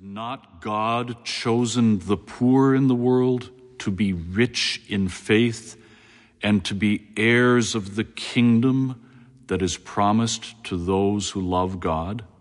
not God chosen the poor in the world to be rich in faith and to be heirs of the kingdom that is promised to those who love God?